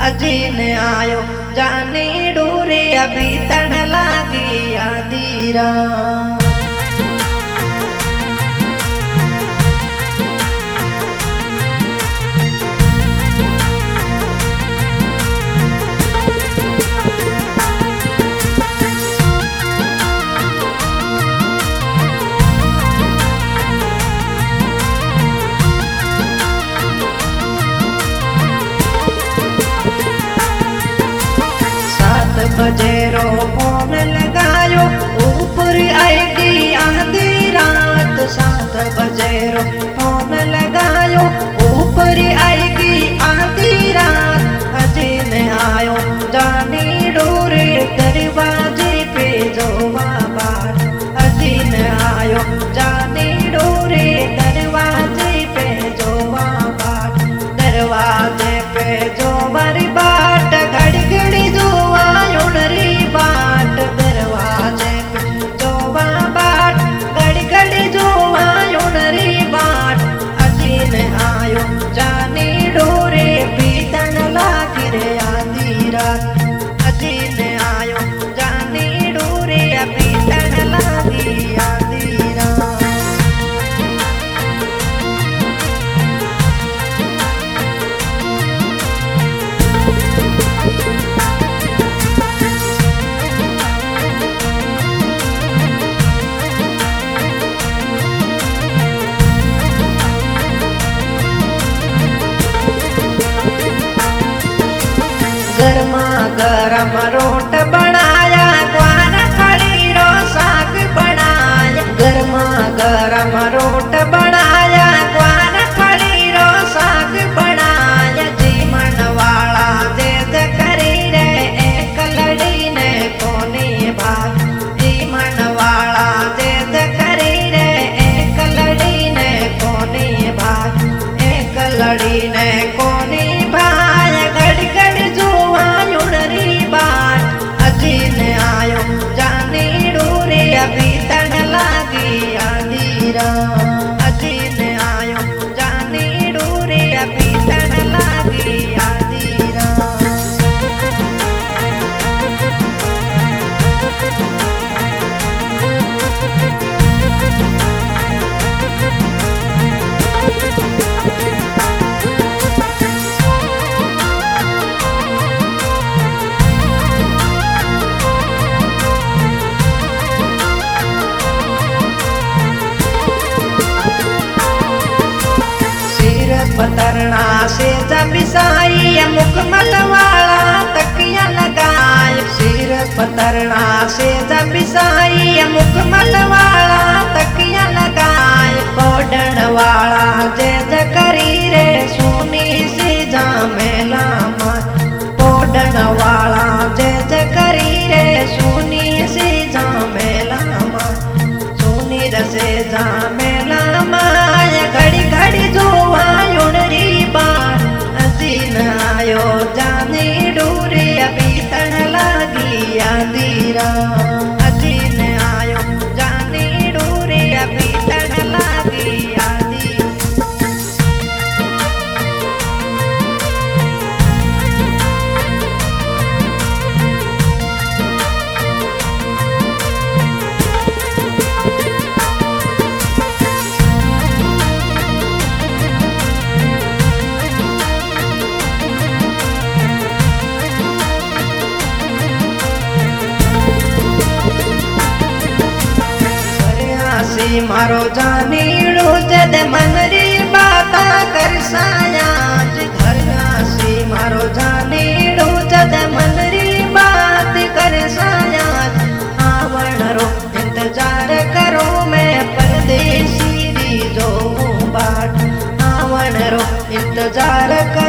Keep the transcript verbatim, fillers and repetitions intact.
अजीन आयो जाने डोरे अभी तन लागी आदीरा। बजेरो फोन लगायो ऊपर आएगी आधी रात। सात बजेरो फोन लगायो ऊपर आएगी आधी रात। अजीन आयो जानी डोरे दरवाजे पे जो बात। अजीन आयो जानी डोरे दरवाजे पे जो बात। दरवाजे पे जो बारी बाट घड़ी घड़ी जो बाट। दरवाजे पे जो बाट घड़ी घड़ी जो आयोनरी बाट। अजीन आयो जाने डोरे बीतन लागी रे आधी रात। अजीन आयो जाने डोरे बीतन लागी आधी रात। गरमा गरम रोट बनाया ग्वार खड़ी रो साग बनाया। गरमा गरम रोट बनाया ग्वार खड़ी रो साग बनाया। जीवन वाला जेद करी रे एक लड़ी ने कोनी भाग। जीवन वाला जेद करी रे एक लड़ी ने कोनी भाग। एक लड़ी ने कोनी भाग घड़ी घड़ी जो बाट। अजीन आयो जाने डोरे अभी तन लागी आधी रात। अजीन आयो जाने डोरे अभी तन लागी आधी रात। पतरना से जब साई मुकमल वाला तकिया लगाए। सिर पतरना से जब साई मुकमल वाला तकिया लगाए। ओढ़न वाला जेद करी रे सोनी से जामेला मत। ओढ़न वाला जेद करी रे सोनी से जामेला मत। सोनी से जामेला माय घड़ी घड़ी जो अजीन आयो जाने डोरे अभी तन लागी आधी रात। अजीन आयो जाने डोरे अभी तन लागी आधी। मारो जानीड़ो जद मनरी बाता कर सायाज। धरनासी मारो जानीड़ो जद मनरी बात कर सायाज। आवण रो इंतजार करो मैं परदेसी री जो बाट। आवण रो इंतजार कर